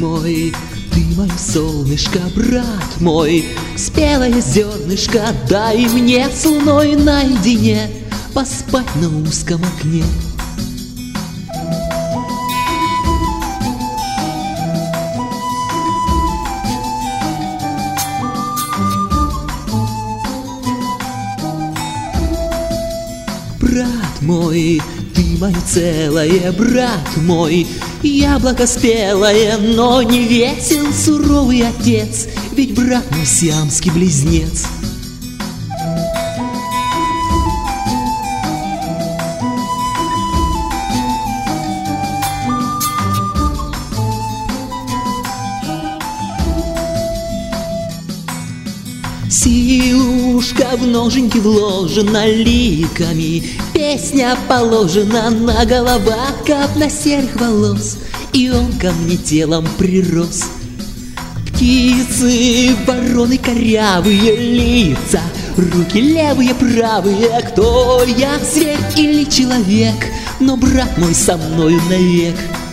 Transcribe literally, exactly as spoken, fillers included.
мой, ты мое солнышко, брат мой, спелое зернышко, дай мне с луной наедине поспать на узком окне. Брат мой, ты мое целое, брат мой, яблоко спелое, но не весел суровый отец, ведь брат мой сиамский близнец. Силушка в ноженьки вложена ликами, песня положена на головах капля серых волос, и он ко мне телом прирос. Птицы, вороны корявые лица, руки левые, правые, кто я, зверь или человек, но брат мой со мною навек.